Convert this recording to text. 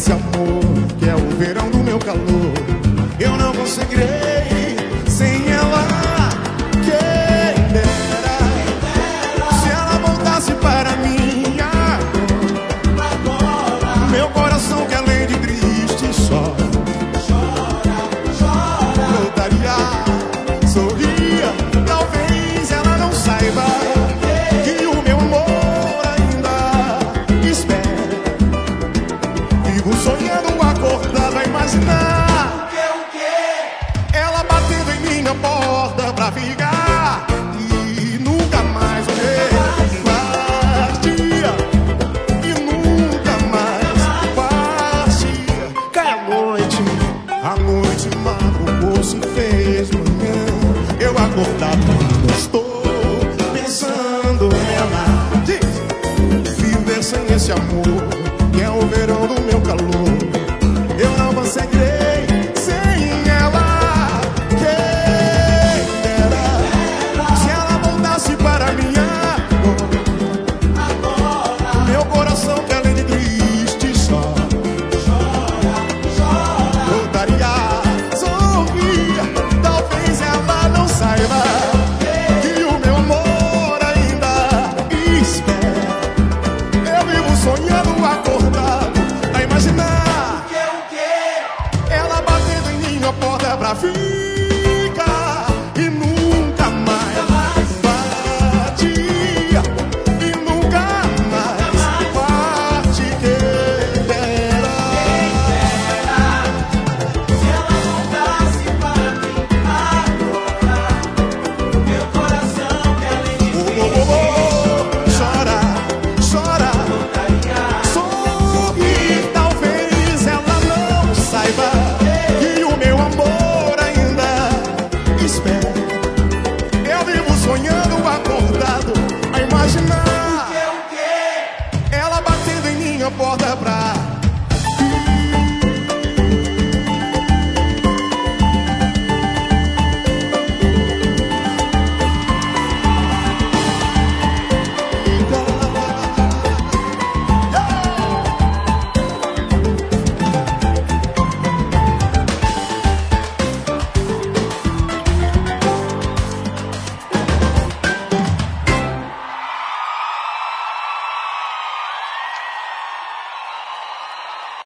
esse amor que é o verão do meu calor. Eu não conseguirei sem ela. Quem dera se ela voltasse para mim agora. Meu coração que além de triste só voltaria, sorria. Talvez ela não saiba que o meu amor ainda espera. Vivo sonhando acordado a imaginar ela batendo em minha porta pra ficar e nunca mais partia, e nunca mais partia. Cai a noite madrugou, se fez manhã. Eu acordado não estou pensando nela. Viver sem esse amor que é o verão do meu calor. Eu não conseguirei sem ela. Quem dera se ela voltasse para mim agora. Meu coração que além de triste só voltaria, sorria. Talvez ela não saiba que o meu amor ainda espera. Eu vivo sonhando acordado a imaginar ela batendo em minha porta pra ficar e nunca mais partia, e nunca mais parte. Quem dera se ela voltasse para mim agora. Meu coração que além de chora, chora, sorri. Talvez ela não saiba que o meu amor ainda espera. Eu vivo sonhando acordado a imaginar